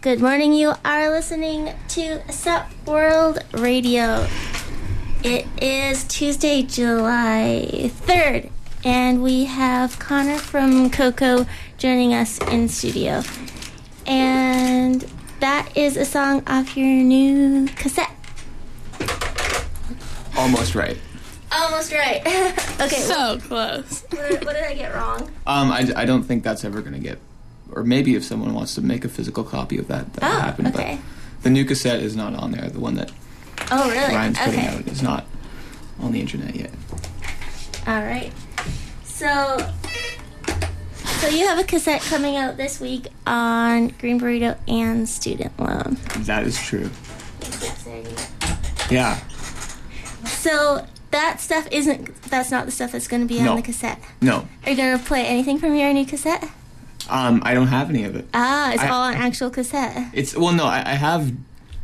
Good morning. You are listening to Sup World Radio. It is Tuesday, July 3rd, and we have Connor from Coco joining us in studio. And that is a song off your new cassette. Almost right. Almost right. Okay. So close. What did I get wrong? I don't think that's ever going to get... Or maybe if someone wants to make a physical copy of that will happen. Okay. But the new cassette is not on there. The one that really? Ryan's putting out is not on the internet yet. All right. So you have a cassette coming out this week on Green Burrito and Student Loan. That is true. Yeah. So that stuff that's not the stuff that's going to be on the cassette? No. Are you going to play anything from your new cassette? I don't have any of it. It's all on actual cassette. I have...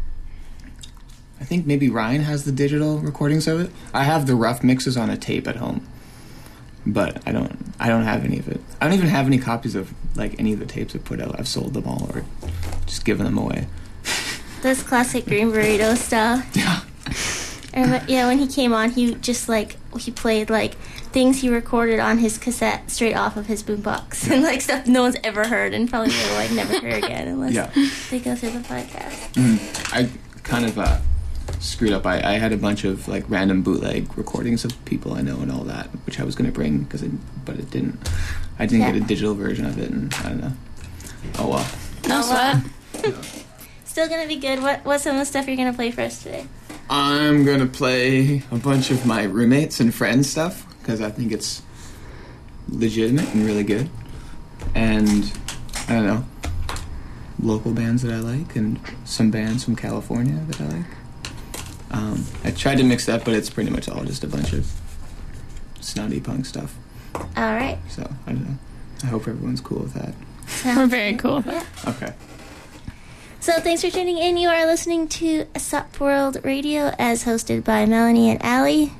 I think maybe Ryan has the digital recordings of it. I have the rough mixes on a tape at home. But I don't have any of it. I don't even have any copies of any of the tapes I put out. I've sold them all or just given them away. Those classic Green Burrito stuff. Yeah. When he came on, he just he played things he recorded on his cassette straight off of his boombox and stuff no one's ever heard and probably will never hear again unless they go through the podcast. I kind of screwed up. I had a bunch of random bootleg recordings of people I know and all that, which I was going to bring but it didn't. I didn't get a digital version of it, and I don't know. Oh well. No sweat. Still gonna be good. What's some of the stuff you're gonna play for us today? I'm gonna play a bunch of my roommates and friends stuff because I think it's legitimate and really good. And I don't know, local bands that I like and some bands from California that I like. I tried to mix that, but it's pretty much all just a bunch of snotty punk stuff. All right. So I don't know. I hope everyone's cool with that. We're very cool with that. Okay. So thanks for tuning in. You are listening to Sup World Radio as hosted by Melanie and Allie.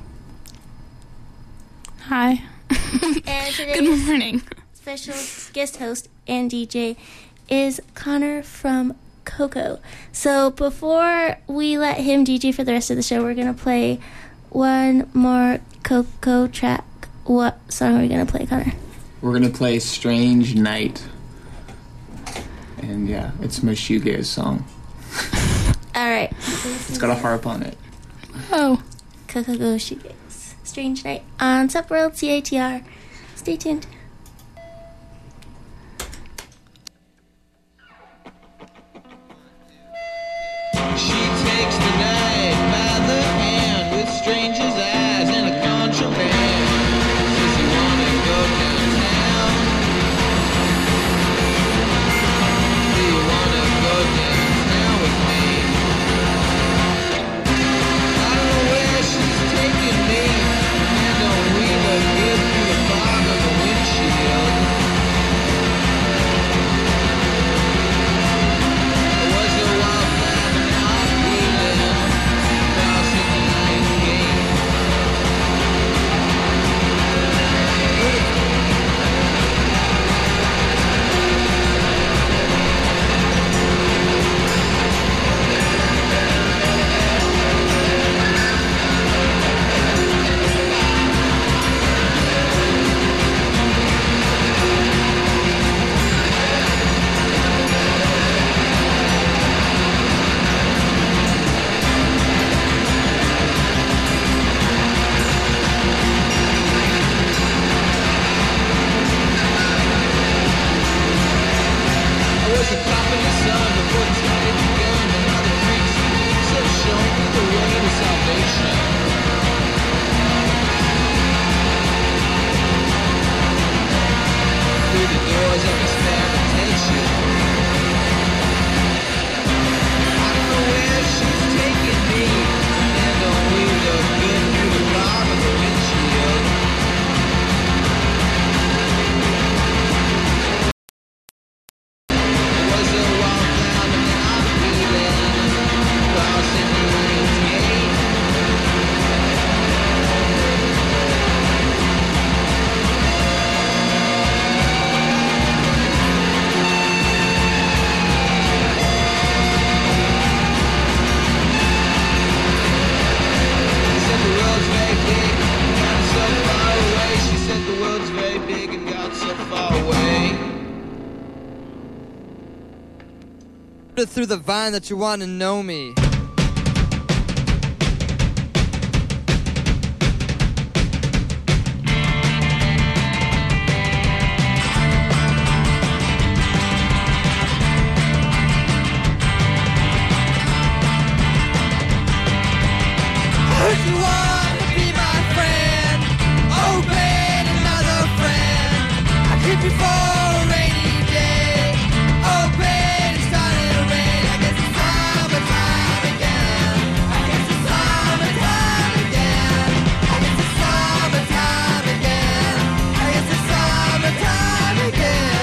Hi. And Good morning. Special guest host and DJ is Connor from Coco. So before we let him DJ for the rest of the show, we're going to play one more Coco track. What song are we going to play, Connor? We're going to play Strange Night. And yeah, it's my shoegaze song. All right. It's got a harp on it. Oh. Coco Go Shoegaze. Strange Night on Sup World CATR. Stay tuned. She takes the night by the hand with strangers' eyes and a contraband. Says you wanna go downtown? Do you wanna go downtown with me? I don't know where she's taking me. And don't we look good through the fog of the windshield? it through the vine that you want to know me. If you want to be my friend, oh, wait, another friend. I keep you for a rainy day. Oh, wait, it's starting to rain. I guess it's summertime again. I guess it's summertime again. I guess it's summertime again. I guess it's summertime again.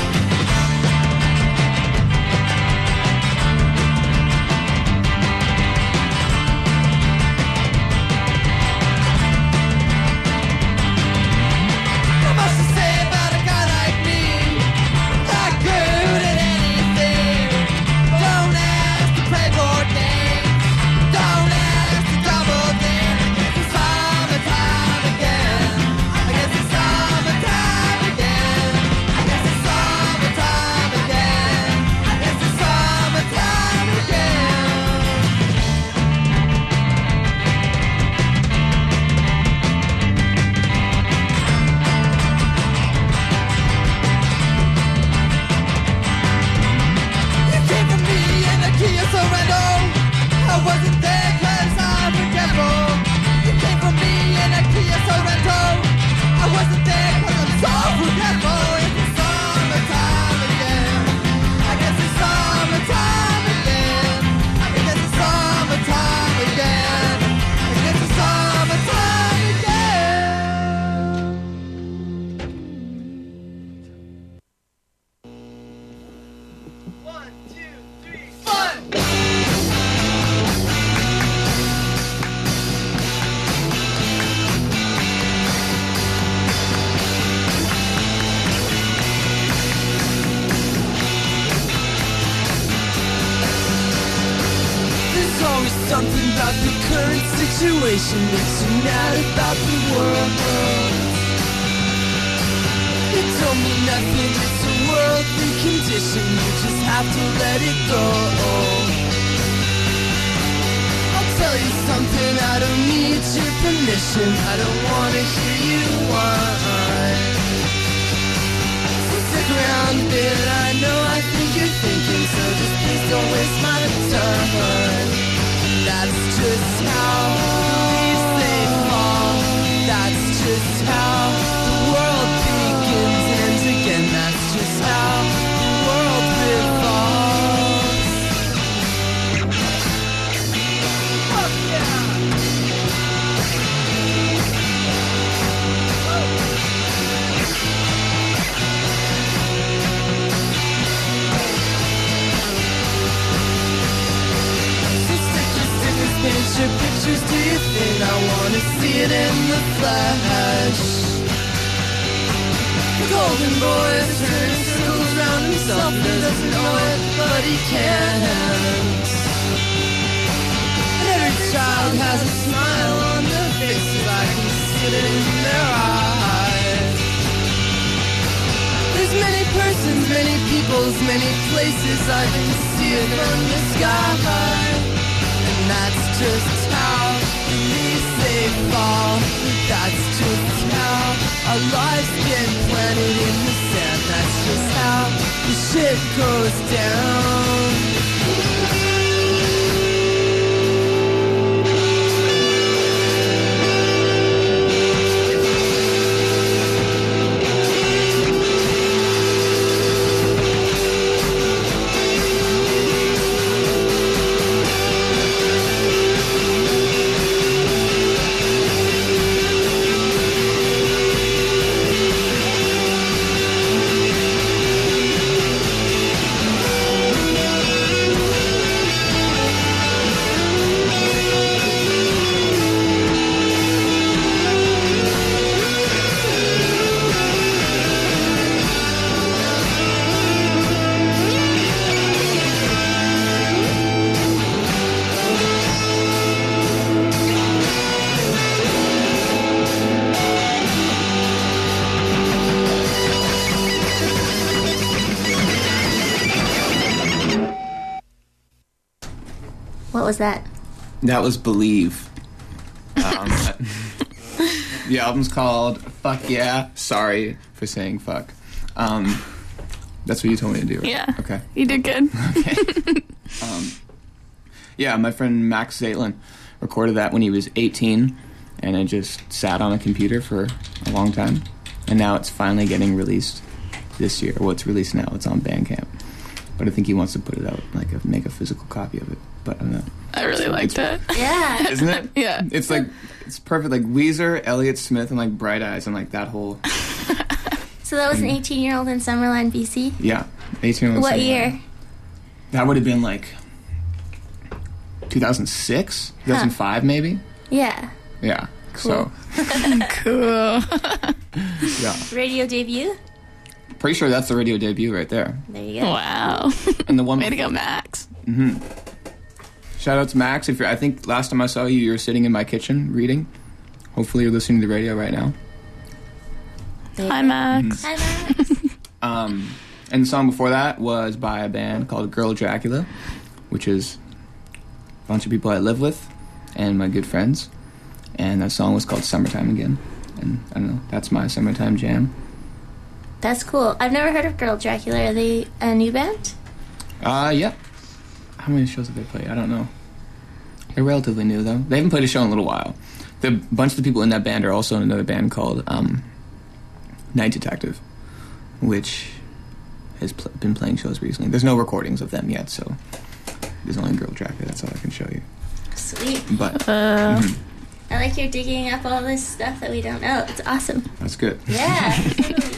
What much to say about a guy like me? Not good at anything. Don't ask to play board games. Don't ask to double dare. I guess it's summertime again. I guess it's summertime again. I guess it's summertime again. I guess it's summertime again. You came for me in the Kia Sorrento. I wasn't there 'cause I'm forgetful. You came for me in a Kia Sorrento. I wasn't there 'cause I'm so forgetful. It's summertime again. I guess it's summertime again. I guess it's summertime again. I guess it's summertime again. One, two, three, four. There's always something about the current situation makes you mad about the world. It don't mean nothing, it's a worldly condition. You just have to let it go. I'll tell you something, I don't need your permission. I don't wanna hear you whine. So stick around a bit, I know I think you're thinking, so just please don't waste my time. That's just how the leaves they fall. That's just how the world begins and ends again. That's just how the world revolves. Oh yeah. So stick your stickers, paint your pictures, do your thing. I wanna see it in the flash. The golden boy is turning circles around himself. He doesn't know it, but he can't. And every child has a smile on their faces. I can see it in their eyes. There's many persons, many peoples, many places. I can see it from the sky. And that's just how the leaves they fall. That's just how our lives get planted in the sand. That's just how the shit goes down. What was that? That was Believe. The album's called Fuck Yeah. Sorry for saying fuck. That's what you told me to do, right? Yeah. Okay. You did good. Yeah, my friend Max Zaitlin recorded that when he was 18, and it just sat on a computer for a long time. And now it's finally getting released this year. Well, it's released now. It's on Bandcamp. But I think he wants to put it out, make a physical copy of it. But I don't know. I really liked it. Yeah. Isn't it? Yeah. It's perfect. Like Weezer, Elliott Smith, and like Bright Eyes, and like that whole. So that was an 18-year-old in Summerlin, BC? Yeah, 18. What year? That would have been like 2006, 2005, maybe. Yeah. Yeah. Cool. So Cool. yeah, Radio debut? pretty sure that's the radio debut right there. There you go. Wow. And the one. Way to go, Max. Shout out to Max. I think last time I saw you, you were sitting in my kitchen reading. Hopefully, you're listening to the radio right now. Hi, Max. Hi, Max. And the song before that was by a band called Girl Dracula, which is a bunch of people I live with and my good friends. And that song was called Summertime Again. And I don't know, that's my summertime jam. That's cool. I've never heard of Girl Dracula. Are they a new band? Yeah. How many shows have they played? I don't know. They're relatively new, though. They haven't played a show in a little while. A bunch of the people in that band are also in another band called Night Detective, which has been playing shows recently. There's no recordings of them yet, so there's only Girl Dracula. That's all I can show you. Sweet. But I like you're digging up all this stuff that we don't know. It's awesome. that's good. Yeah. Totally.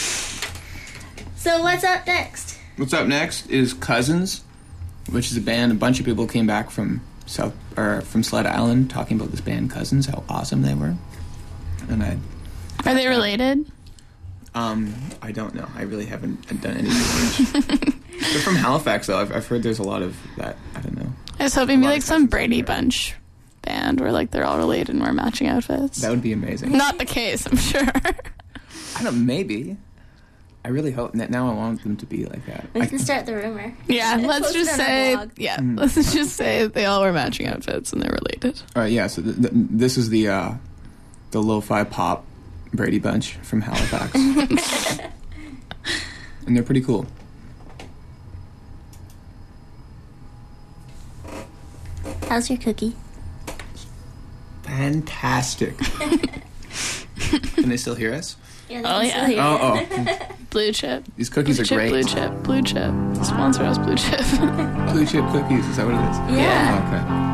So what's up next? What's up next is Cousins, which is a band. A bunch of people came back from Sled Island talking about this band Cousins, how awesome they were. And Are they related? I don't know. I really haven't done any research. They're from Halifax, though. I've heard there's a lot of that. I don't know. I was hoping it'd be lot like of some Cousins Brady are there. Bunch band where like they're all related and wear matching outfits. That would be amazing. Not the case, I'm sure. I don't. Maybe. I really hope that now I want them to be like that. We can start the rumor. Yeah, let's Post it just on our say blog. let's just say they all wear matching outfits and they're related. All right. Yeah. So this is the lo-fi pop Brady Bunch from Halifax, and they're pretty cool. How's your cookie? Fantastic. Can they still hear us? Yeah, Oh, they yeah. can still hear Oh. Blue chip. These cookies Blue are chip, great. blue chip, blue chip. Sponsor us, blue chip. Blue chip cookies. Is that what it is? you. Yeah. Oh, okay.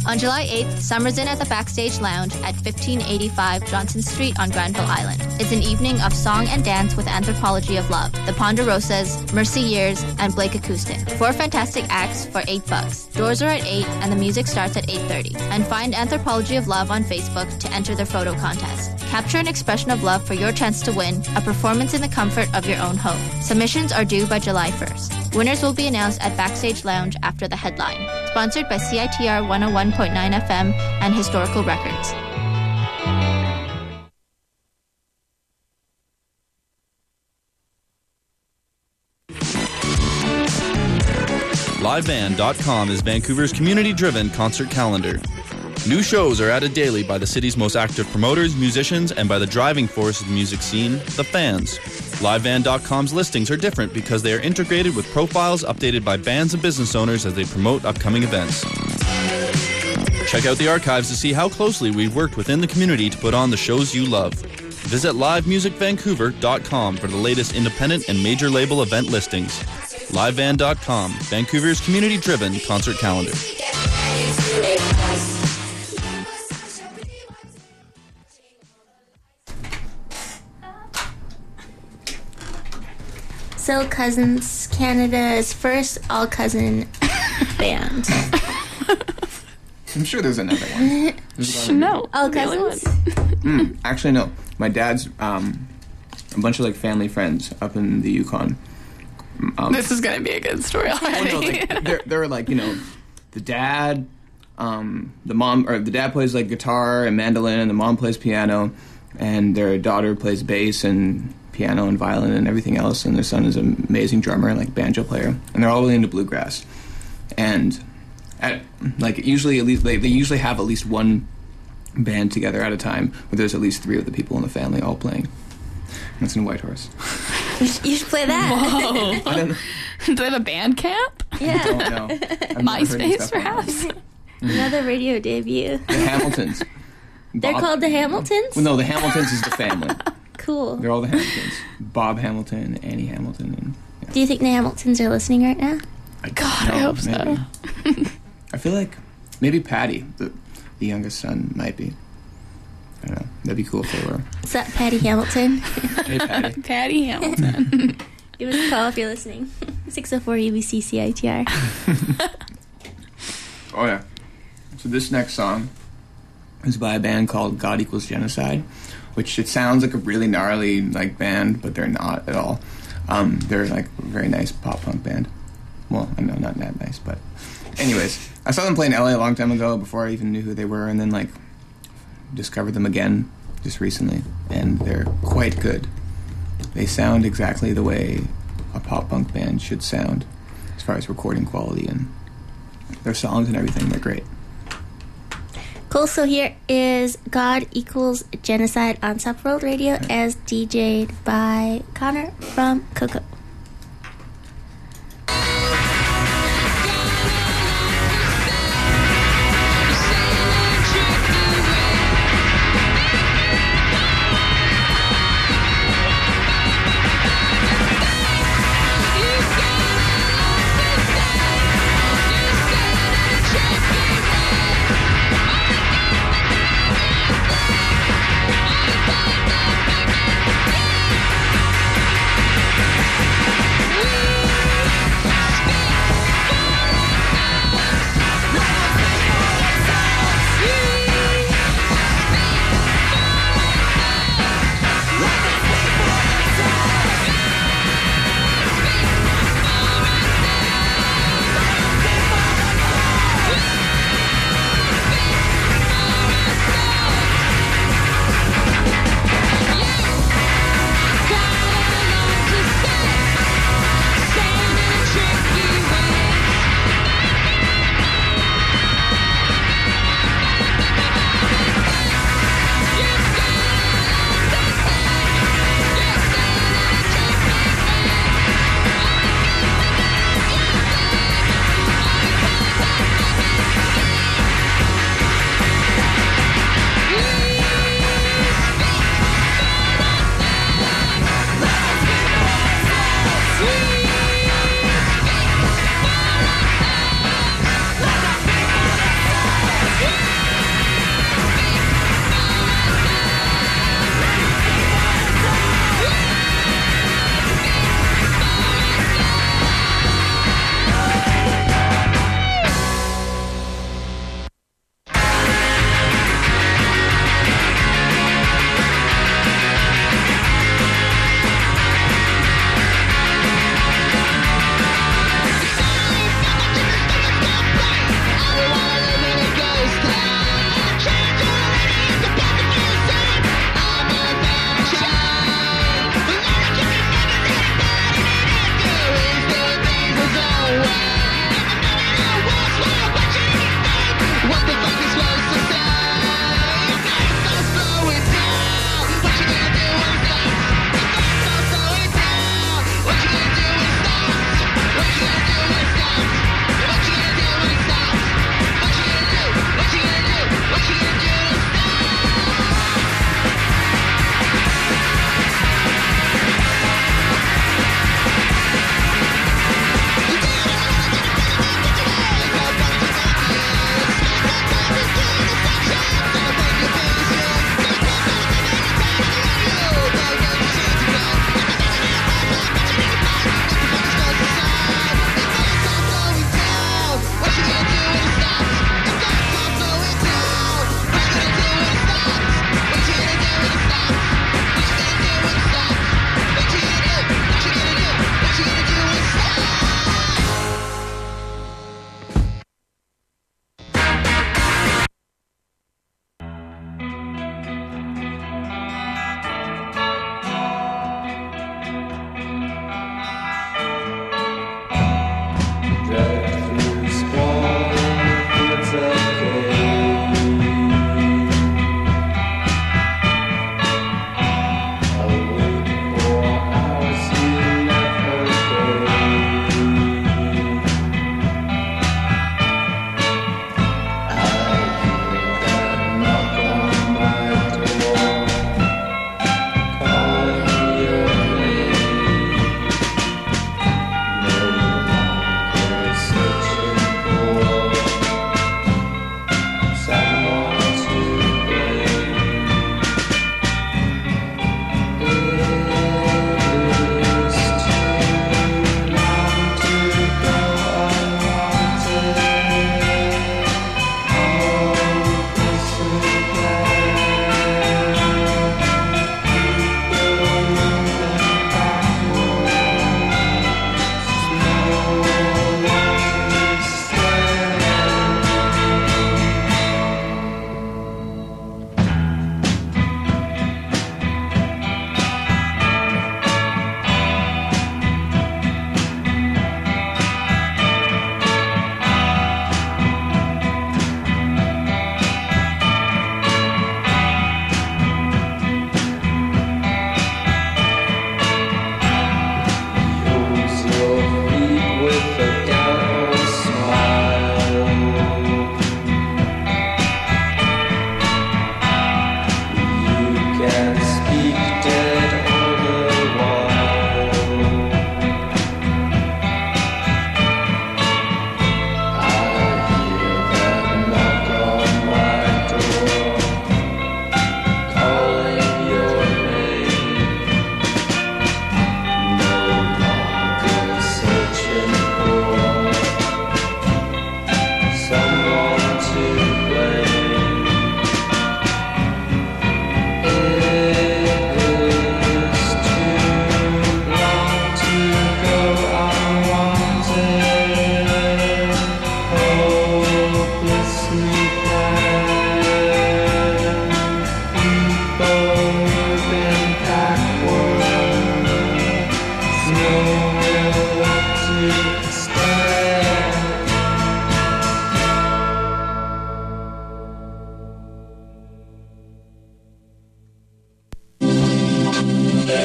On July 8th, Summer's In at the Backstage Lounge at 1585 Johnson Street on Granville Island. It's an evening of song and dance with Anthropology of Love, The Ponderosas, Mercy Years, and Blake Acoustic. 4 fantastic acts for $8. Doors are at 8 and the music starts at 8:30. And find Anthropology of Love on Facebook to enter their photo contest. Capture an expression of love for your chance to win a performance in the comfort of your own home. Submissions are due by July 1st. Winners will be announced at Backstage Lounge after the headline. Sponsored by CITR 101.9 FM and Historical Records. LiveBand.com is Vancouver's community-driven concert calendar. New shows are added daily by the city's most active promoters, musicians, and by the driving force of the music scene, the fans. LiveBand.com's listings are different because they are integrated with profiles updated by bands and business owners as they promote upcoming events. Check out the archives to see how closely we've worked within the community to put on the shows you love. Visit livemusicvancouver.com for the latest independent and major label event listings. LiveBand.com, Vancouver's community-driven concert calendar. So Cousins, Canada's first all-cousin band. I'm sure there's another one. No. All the only cousins? Actually, no. My dad's a bunch of like family friends up in the Yukon. This is gonna be a good story already. They're like, you know, the dad, the mom, or the dad plays like guitar and mandolin, and the mom plays piano, and their daughter plays bass and piano and violin and everything else, and their son is an amazing drummer and like banjo player, and they're all really into bluegrass. And at like usually at least they usually have at least one band together at a time, where there's at least 3 of the people in the family all playing. And that's in Whitehorse. You should play that. Whoa. I don't know. Do they have a band camp? Yeah. I don't know. I've never heard of MySpace, stuff like that. perhaps? Another radio debut. The Hamiltons. They're called the Hamiltons? Well, no, the Hamiltons is the family. Cool. They're all the Hamiltons. Bob Hamilton, Annie Hamilton, and yeah. Do you think the Hamiltons are listening right now? God, I hope so. I feel like maybe Patty, the youngest son, might be. I don't know. That'd be cool if they were. Is that Patty Hamilton? Hey, Patty. Patty Hamilton. Give us a call if you're listening. 604 UBC CITR. Oh, yeah. So this next song is by a band called God Equals Genocide, which it sounds like a really gnarly like band, but they're not at all. They're like a very nice pop punk band. Well, I know not that nice, but anyways, I saw them play in LA a long time ago before I even knew who they were, and then like discovered them again just recently, and they're quite good. They sound exactly the way a pop punk band should sound as far as recording quality, and their songs and everything, they're great. Cool, so here is God Equals Genocide on Sup World Radio as DJ'd by Connor from Coco. We'll be right back.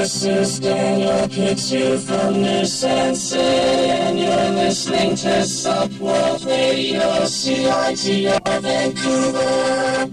This is Daniel Kitsu from New Sense, and you're listening to Sup World Radio, CITR Vancouver.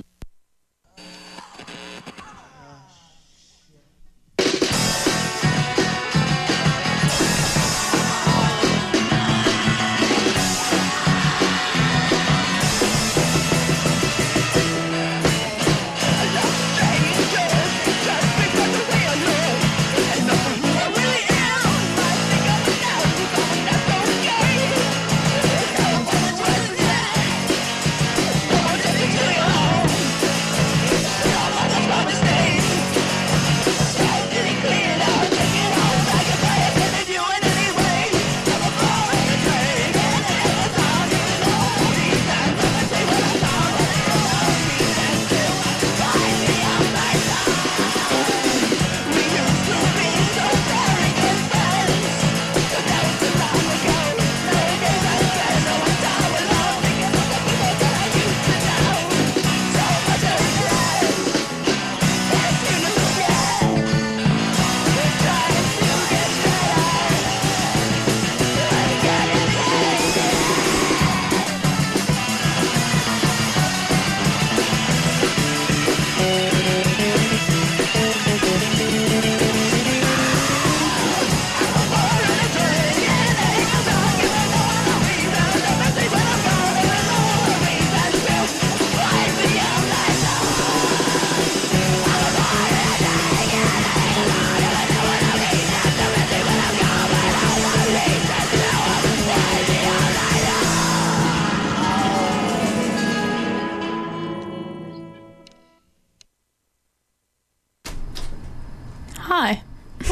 Hi.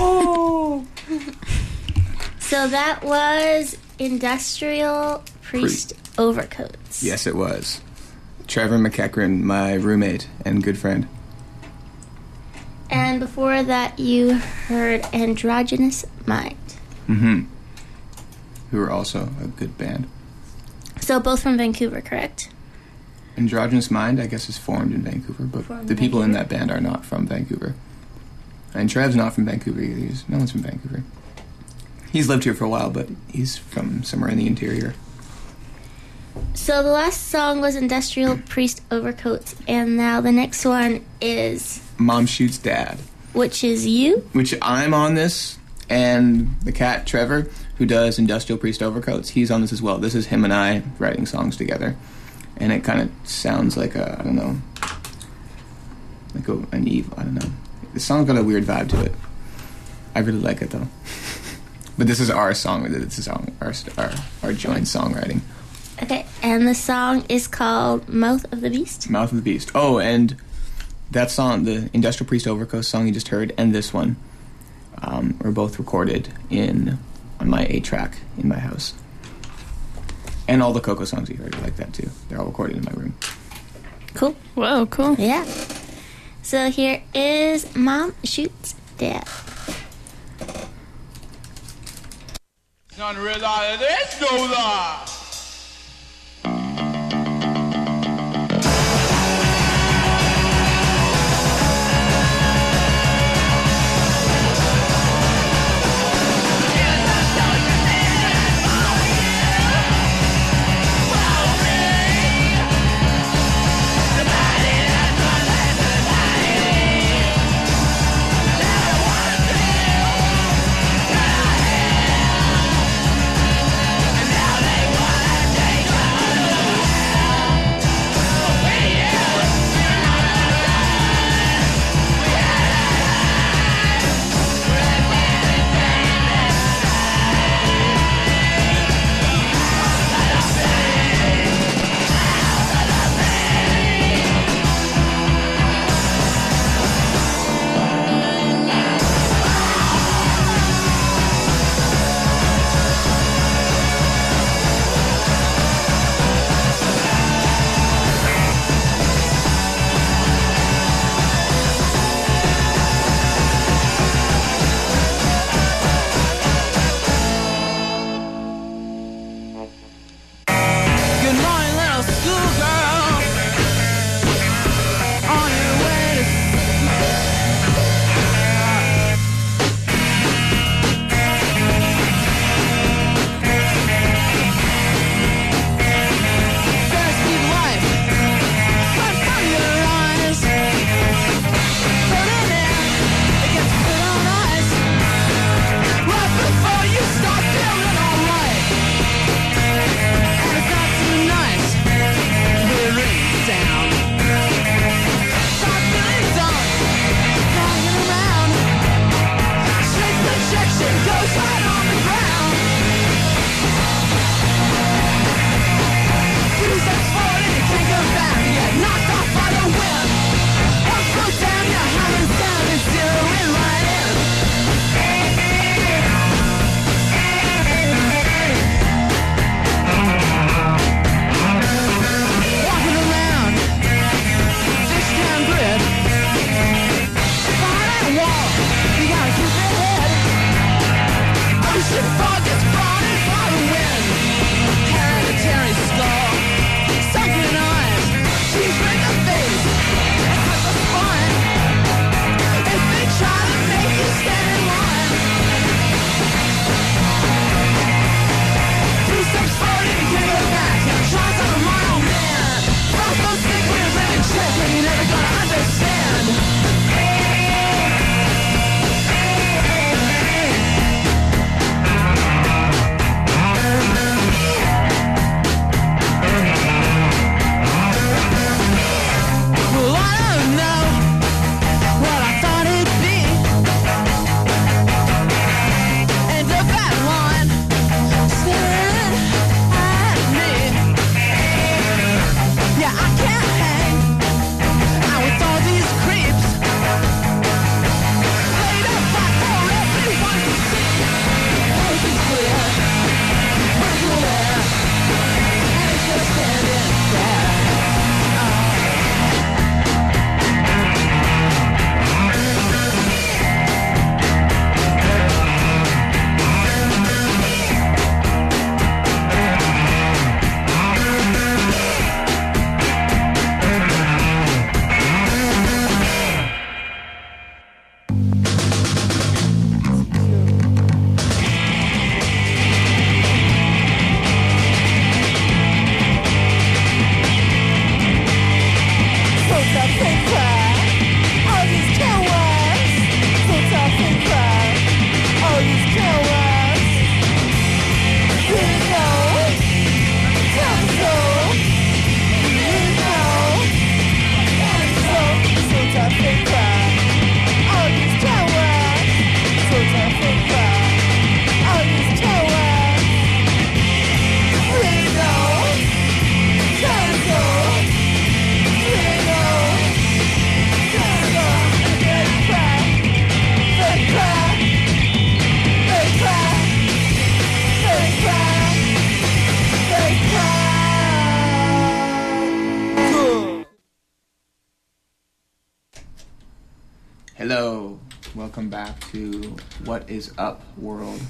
So that was Industrial Priest Overcoats. Yes, it was. Trevor McEachran, my roommate and good friend. And before that, you heard Androgynous Mind. Mm-hmm. Who are also a good band. So both from Vancouver, correct? Androgynous Mind, I guess, is formed in Vancouver, but the people in that band are not from Vancouver. And Trev's not from Vancouver either. No one's from Vancouver. He's lived here for a while, but he's from somewhere in the interior. So the last song was Industrial Priest Overcoats, and now the next one is... Mom Shoots Dad. Which is you? Which I'm on this, and the cat, Trevor, who does Industrial Priest Overcoats, he's on this as well. This is him and I writing songs together. And it kind of sounds like a, I don't know, like an evil, I don't know. The song's got a weird vibe to it. I really like it, though. But this is our song. It's a song, our joint songwriting. Okay, and the song is called Mouth of the Beast? Mouth of the Beast. Oh, and that song, the Industrial Priest Overcoats song you just heard, and this one, were both recorded on my 8-track in my house. And all the Coco songs you heard are like that, too. They're all recorded in my room. Cool. Whoa, cool. Yeah. So here is Mom Shoots Dad. None realize this goes on. Now they want Hello, welcome back to What Is Up World.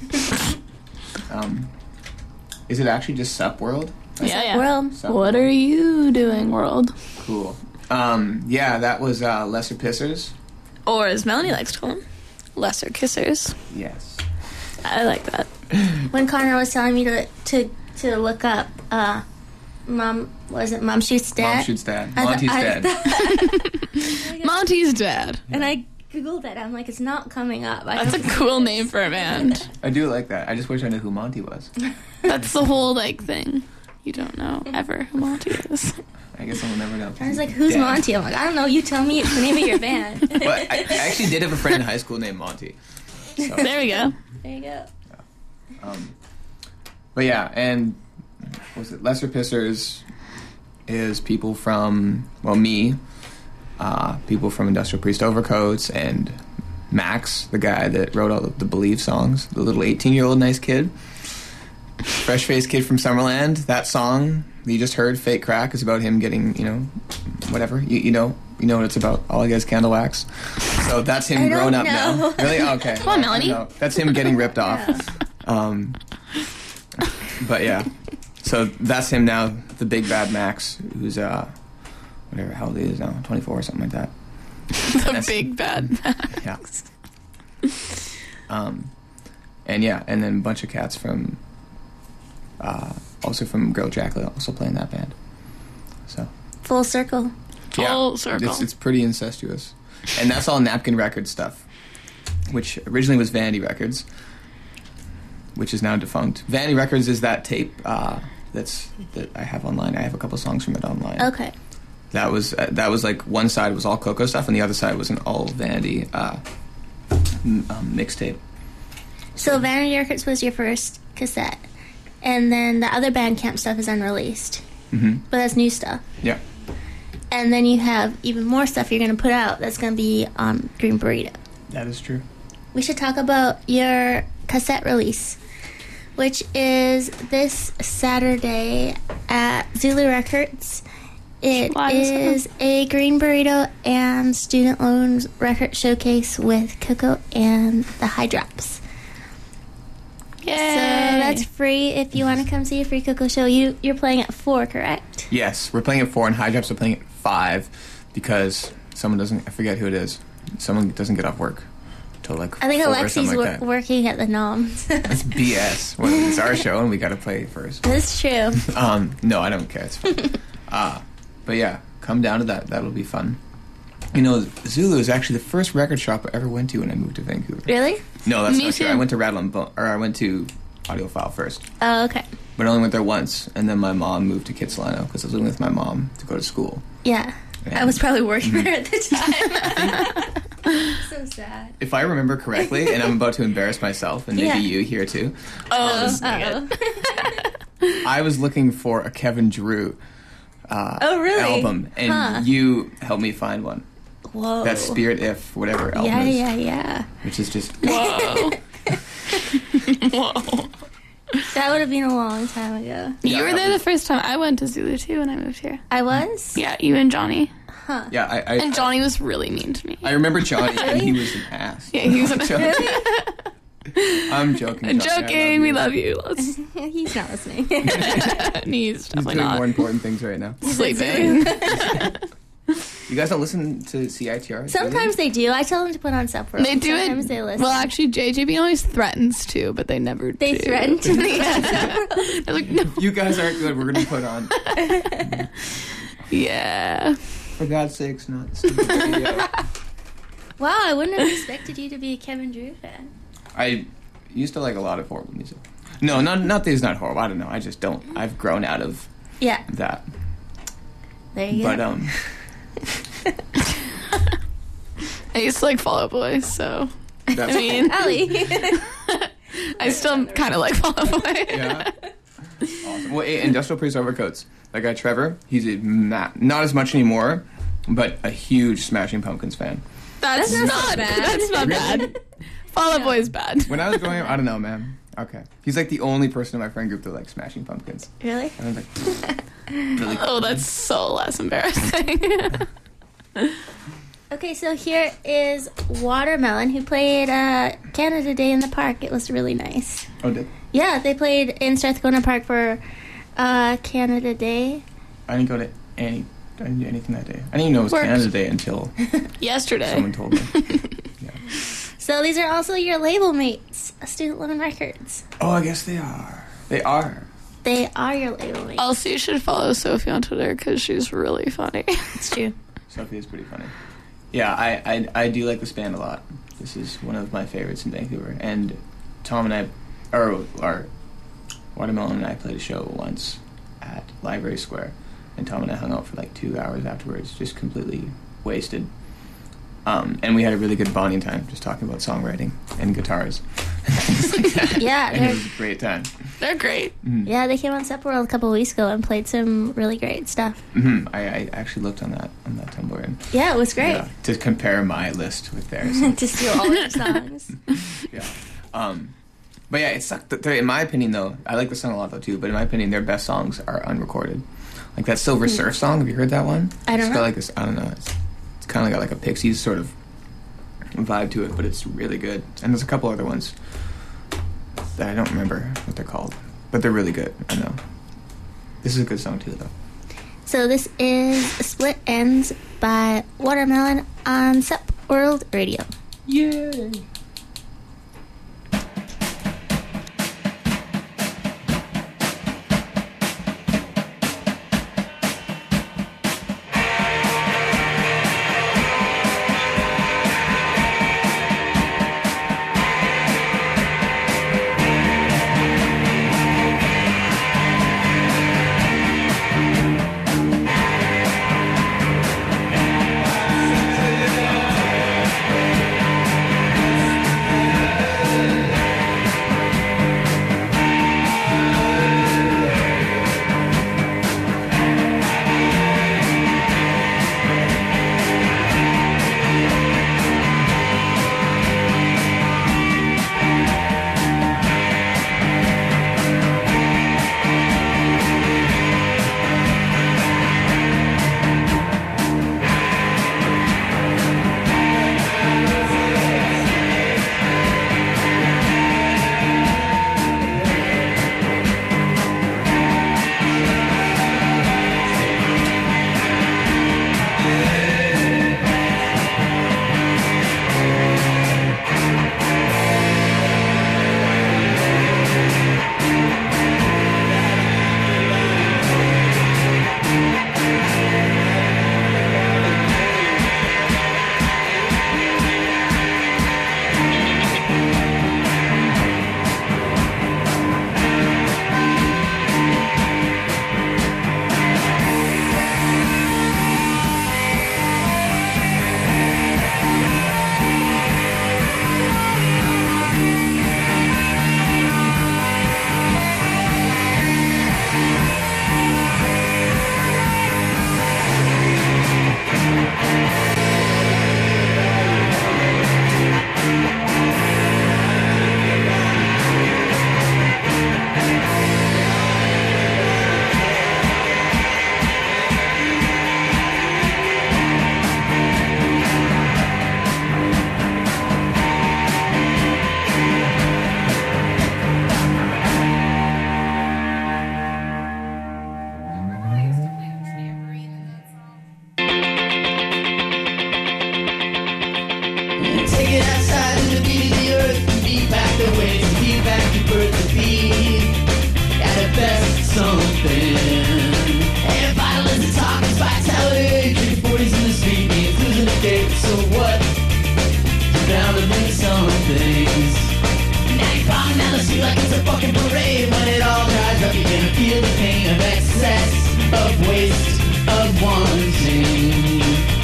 Is it actually just Sup World? Yeah. World. Sup What are you doing, world? Cool. Yeah, that was Lesser Pissers. Or as Melanie likes to call them, lesser kissers. Yes. I like that. When Connor was telling me to look up, Mom Shoots Dad? Mom Shoots Dad. I Monty's thought- dead. Monty's dad. And I Googled it. I'm like, it's not coming up. That's a cool name for a band. I do like that. I just wish I knew who Monty was. That's the whole, like, thing. You don't know ever who Monty is. I guess I'll never know. I was like, who's Dead. Monty? I'm like, I don't know. You tell me. It's the name of your band. But I actually did have a friend in high school named Monty. So, There we go. There you go. but yeah, and what was it? Lesser Pissers is people from, well, me, people from Industrial Priest Overcoats, and Max, the guy that wrote all the Believe songs, the little 18-year-old nice kid. Fresh-faced kid from Summerland. That song that you just heard, Fake Crack, is about him getting, whatever. You know what it's about. All he gets candle wax. So that's him I grown don't up know. now. Really? Okay. Come on, Melanie. No, that's him getting ripped off. But yeah. So that's him now, the big bad Max, who's whatever, how old he is now, 24 or something like that. The big bad Max. Yeah. And yeah, and then a bunch of cats from also from Girl Jacklet, also playing that band. So Full circle. Full circle. It's pretty incestuous. And that's all Napkin Records stuff, which originally was Vanity Records, which is now defunct. Vanity Records is that tape that I have online. I have a couple songs from it online. Okay. That was like one side was all Coco stuff, and the other side was an all Vanity mixtape. So Vanity Records was your first cassette, and then the other Bandcamp stuff is unreleased, Mm-hmm. but that's new stuff. Yeah. And then you have even more stuff you're going to put out that's going to be on Green Burrito. That is true. We should talk about your cassette release, which is this Saturday at Zulu Records. It Why is is a Green Burrito and Student Loans record showcase with Coco and the High Drops. Yay. So that's free if you want to come see a free Coco show. You're playing at 4, correct? Yes, we're playing at 4, and High Drops are playing at 5 because someone doesn't. I forget who it is. Someone doesn't get off work till like. I think 4 or Alexi's something like that. working at the Noms. That's BS. Well, it's our show, and we got to play it first. That's true. No, I don't care. It's fun. But yeah, come down to that. That'll be fun. Zulu is actually the first record shop I ever went to when I moved to Vancouver. Really? No, that's Me not true. too. I went to Rattle and Bone, or I went to Audiophile first, Oh, okay. but I only went there once, and then my mom moved to Kitsilano because I was living with my mom to go to school. Yeah. Yeah. I was probably working there at the time. So sad. If I remember correctly, and I'm about to embarrass myself, and maybe Yeah. you here too, Oh, this is Uh-oh. good. I was looking for a Kevin Drew Oh, really? album, and Huh. you helped me find one. Whoa. That Spirit If whatever album Yeah, is, yeah. which is just Whoa. Whoa. That would have been a long time ago. You Yeah, were that there was- the first time. I went to Zulu too when I moved here. I was? Yeah, you and Johnny. yeah. And Johnny was really mean to me. I remember Johnny, and he was an ass. Yeah, he was I'm an joking. I'm joking. I'm Johnny. joking. We love you. Let's, He's not listening. he's He's definitely doing not more important things right now. sleeping. You guys don't listen to CITR? Sometimes they do. I tell them to put on Subworld. They do Sometimes it. they listen. Well, actually, JJB always threatens to, but they never They do. threaten to. Yeah. They're like, no. You guys aren't good. We're going to put on, Yeah. for God's sakes, not stupid radio. Wow, I wouldn't have expected you to be a Kevin Drew fan. I used to like a lot of horrible music. No, not that it's not horrible. I don't know. I just don't. I've grown out of Yeah, that. there you But go. I used to like Fall Out Boy, so that's I mean, Allie. I still kind of like Fall Out Boy. yeah. Awesome. Well, Industrial Priest Overcoats. That guy Trevor. He's not as much anymore, but a huge Smashing Pumpkins fan. That's not bad. That's not bad. Fall Out Boy is bad. When I was growing up, I don't know, man. Okay, he's like the only person in my friend group that likes Smashing Pumpkins. Really? And I was like, really cool. Oh, that's so less embarrassing. Okay, so here is Watermelon, who played Canada Day in the park. It was really nice. Oh, did Yeah, they played in Strathcona Park for Canada Day. I didn't go to any. I didn't do anything that day. I didn't even know it was Worked. Canada Day until Yesterday. someone told me. Yeah. So these are also your label mates, Student Living Records. Oh, I guess they are. They are. They are your label mates. Also, you should follow Sophie on Twitter because she's really funny. It's true. Sophie is pretty funny. Yeah, I do like this band a lot. This is one of my favorites in Vancouver. And Tom and I, or Watermelon and I played a show once at Library Square. And Tom and I hung out for like 2 hours afterwards, just completely wasted. And we had a really good bonding time, just talking about songwriting and guitars. And things like that. Yeah, And it was a great time. They're great. Yeah, they came on Sup World a couple weeks ago and played some really great stuff. I actually looked on that Tumblr and Yeah, it was great. yeah, to compare my list with theirs. To steal all their songs. Yeah. But yeah, it sucked. In my opinion, though, I like the song a lot, though, too. But in my opinion, their best songs are unrecorded. Like that Silver Surf song. Have you heard that one? I don't It's know. got like this. I don't know. It's kind of got like a Pixies sort of vibe to it, but it's really good. And there's a couple other ones that I don't remember what they're called, but they're really good. I know. This is a good song too, though. So this is Split Ends by Watermelon on Sup World Radio. Yay! Take it outside and the beat of the earth and beat back the waves and beat back the birth to be at the best something. And violence and talk is vitality. Drinking 40s in the street means losing a date. So what? You're bound to lose some things. Now you're falling down the street like it's a fucking parade. When it all dries up, you're gonna feel the pain of excess, of waste, of wanting.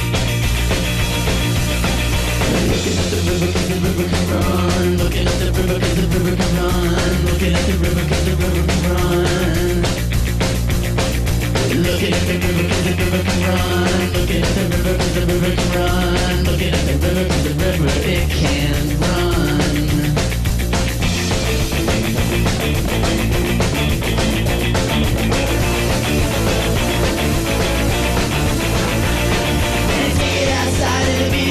Looking at the river cause the river can run. Looking at the river cause the river can run. Looking at the river cause the river can run. Looking at the river cause the river can run. Looking at the river cause the river can run. Looking at the river cause the river it can run. And take it outside and be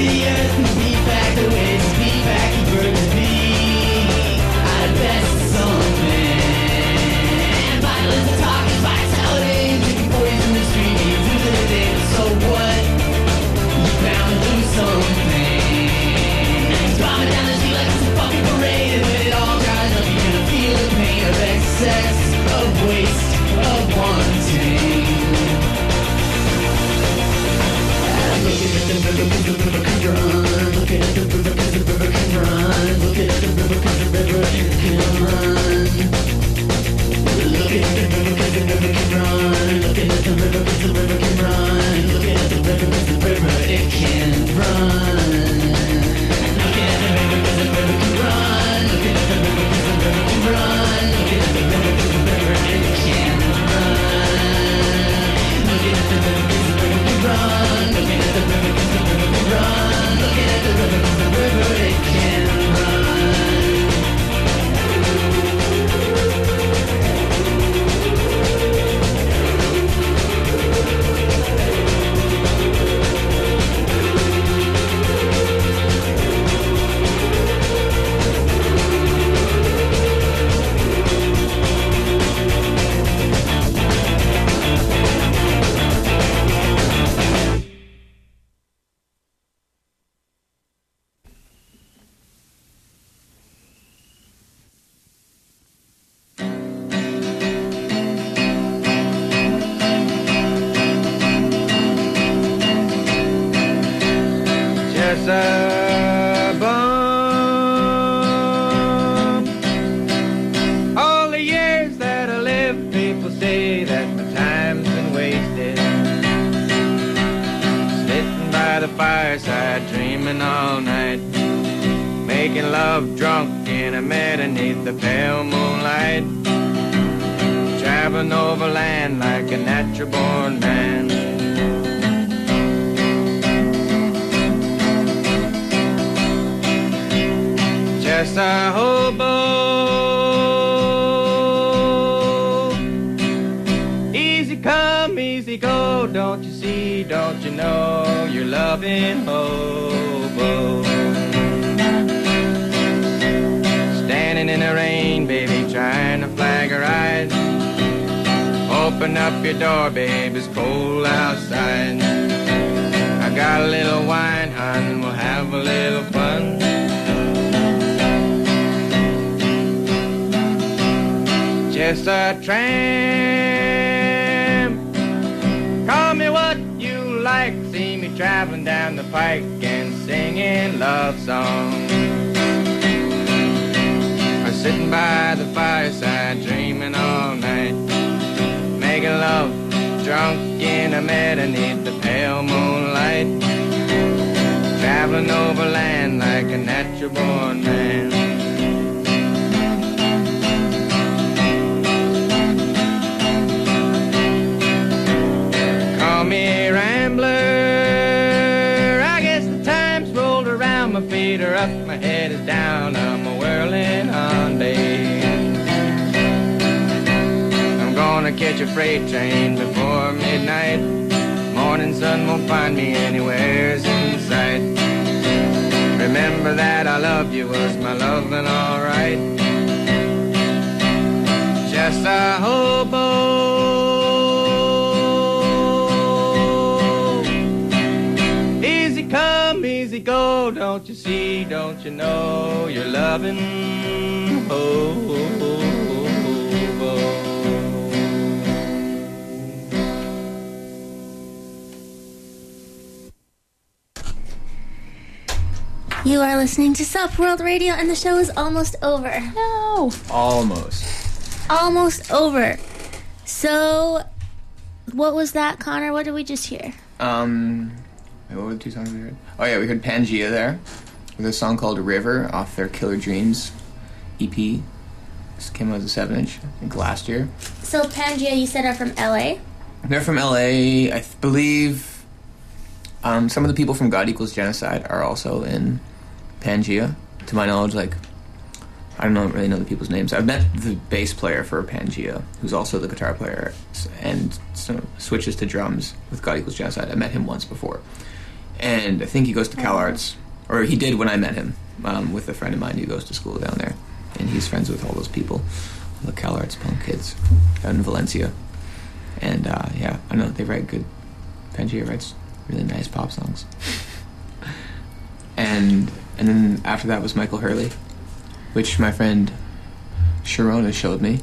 river, 'cause the river can run. Looking at the river, 'cause the river, it can run. Looking at the river, 'cause the river can run. Looking at the river, 'cause the river can run. Looking at the river, 'cause the river, it can run. Looking at the river, 'cause the river can run. Looking at the river, 'cause the river can run. Looking at the river, 'cause the river, it can run. Just a bum. All the years that I lived, people say that my time's been wasted. Sitting by the fireside, dreaming all night, making love drunk in a bed beneath the pale moonlight, traveling over land like a natural born man. Just a hobo, easy come, easy go. Don't you see, don't you know, you're loving hobo. Standing in the rain, baby, trying to flag a ride. Open up your door, babe, it's cold outside. I got a little wine, hon, we'll have a little fun. Just a tramp. Call me what you like. See me traveling down the pike and singing love songs. I'm sitting by the fireside, dreaming all night, making love drunk in a bed beneath the pale moonlight, traveling over land like a natural born man. Me rambler, I guess the time's rolled around. My feet are up, my head is down, I'm a whirling Hyundai. I'm gonna catch a freight train before midnight. Morning sun won't find me anywheres in sight. Remember that I love you, was my loving alright? Just a hobo, come, easy go. Don't you see, don't you know, you're loving hobo. You are listening to Sup World Radio, and the show is almost over. No. Almost. Almost over. So, what was that, Connor? What did we just hear? What were the two songs we heard? Oh yeah, we heard Pangea there, with a song called River off their Killer Dreams EP. This came out as a 7-inch, I think, last year. So Pangea, you said, are from LA? They're from LA. I believe some of the people from God Equals Genocide are also in Pangea. To my knowledge, like, I don't really know the people's names. I've met the bass player for Pangea, who's also the guitar player, and so switches to drums with God Equals Genocide. I met him once before. And I think he goes to Cal Arts, or he did when I met him, with a friend of mine who goes to school down there. And he's friends with all those people, all the Cal Arts punk kids out in Valencia. And yeah, I know they write good. Pangea writes really nice pop songs. And then after that was Michael Hurley, which my friend Sharona showed me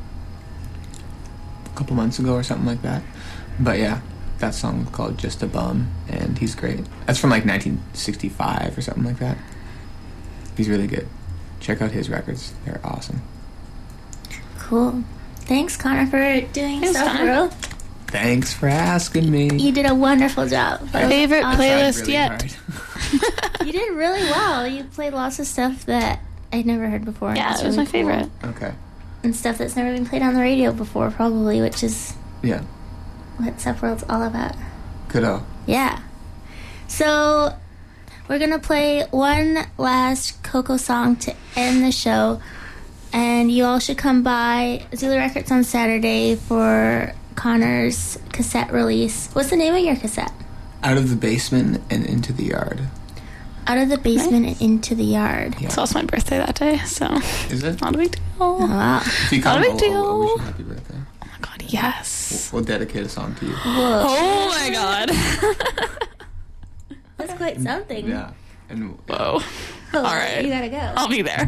a couple months ago or something like that. But yeah, that song called Just a Bum, and he's great. That's from like 1965 or something like that. He's really good. Check out his records. They're awesome. Cool. Thanks, Connor, for doing Thanks, Sup Connor. World. Thanks for asking me. You did a wonderful job. Favorite Awesome. playlist Tried really yet. hard. You did really well. You played lots of stuff that I'd never heard before. and Yeah, that's it was really my favorite. Okay. And stuff that's never been played on the radio before, probably, which is Yeah. what Subworld's all about. Good. Yeah. So, we're gonna play one last Coco song to end the show. And you all should come by Zulu Records on Saturday for Connor's cassette release. What's the name of your cassette? Out of the basement and into the yard. Out of the basement and into the yard. Yeah. It's also my birthday that day, so Is it? not a big deal. Oh, wow. If you Not come, a big deal. I'll wish you happy birthday. Oh my god, yes. We'll dedicate a song to you. Whoa. Oh my god. That's quite something. Yeah. And Whoa. Oh, All right. You gotta go. I'll be there.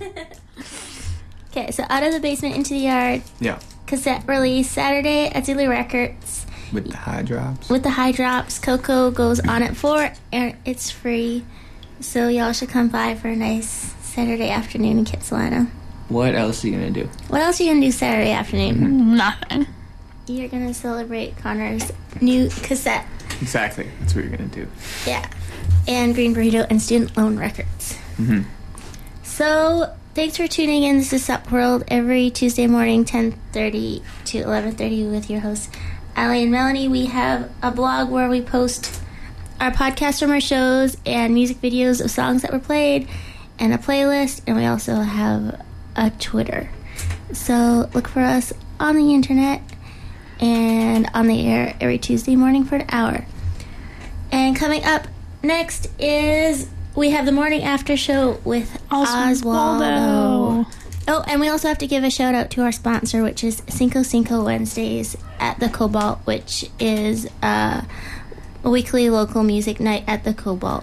Okay, so Out of the Basement into the Yard yeah, cassette release Saturday at Zulu Records with the high drops. with the high drops. Coco goes on at 4 and it's free. So y'all should come by for a nice Saturday afternoon in Kitsilano. What else are you gonna do? What else are you gonna do Saturday afternoon? Nothing. You're gonna celebrate Connor's new cassette. Exactly. That's what you're gonna do. Yeah. And Green Burrito and Student Loan Records. Mm-hmm. So, thanks for tuning in. This is Sup World every Tuesday morning, 10:30 to 11:30 with your hosts, Allie and Melanie. We have a blog where we post our podcast from our shows and music videos of songs that were played and a playlist. And we also have a Twitter. So, look for us on the internet and on the air every Tuesday morning for an hour. And coming up next is we have the morning after show with Oswaldo. Oh, and we also have to give a shout out to our sponsor, which is Cinco Cinco Wednesdays at the Cobalt, which is a weekly local music night at the Cobalt.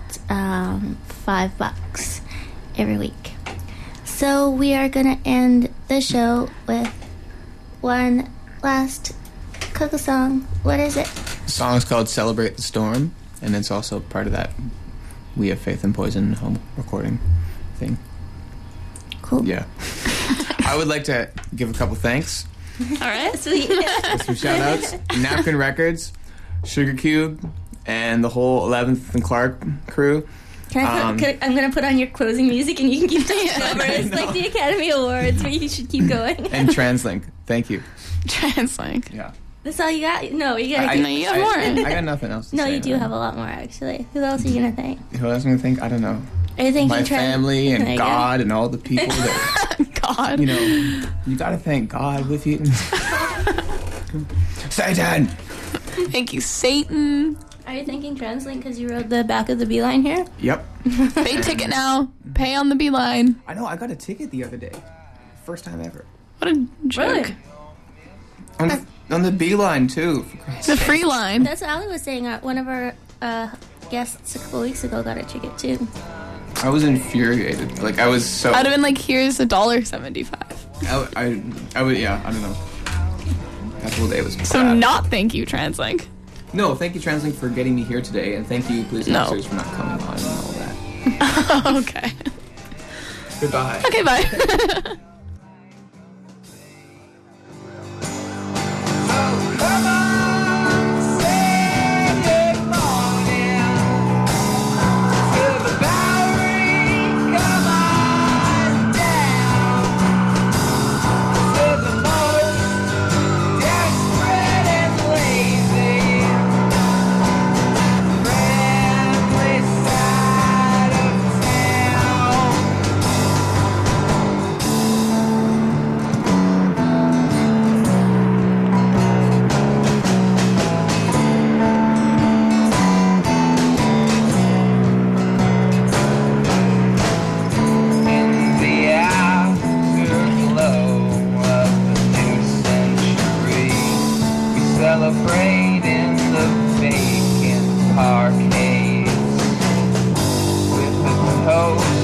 $5 every week. So we are gonna end the show with one last Coco song. What is it? The song's called "Celebrate the Storm," and it's also part of that We Have Faith in Poison home recording thing. Cool. Yeah. I would like to give a couple thanks. All right. Sweet. Some shout outs. Napkin Records, Sugar Cube, and the whole 11th and Clark crew. I'm gonna put on your closing music and you can keep taking over. It's like the Academy Awards, but you should keep going. And Translink. Thank you. Translink. Yeah. That's all you got? No, you gotta I- keep... No, you have more. I got nothing else to No, say. you do have a lot more, actually. Who else are you gonna thank? Who else am I going to think? I don't know. Are you thanking My Trent? family There and you go. God and all the people that, God. you know, you got to thank God with you. Satan! Thank you, Satan. Are you thanking Translink because you rode the back of the Beeline here? Yep. Pay ticket now. Pay on the Beeline. I know, I got a ticket the other day. First time ever. What a joke. Really? On the Beeline, too. For Christ's The sake. free line. That's what Ali was saying. One of our guests a couple weeks ago got a ticket, too. I was infuriated. Like, I was so... I'd have been like, here's $1.75. I would, yeah, I don't know. That whole day was So bad. not thank you, Translink. No, thank you, Translink, for getting me here today, and thank you, police No. officers, for not coming on and all that. Okay. Goodbye. Okay, bye. In the afterglow of the new century, we celebrate in the vacant parkades with the toast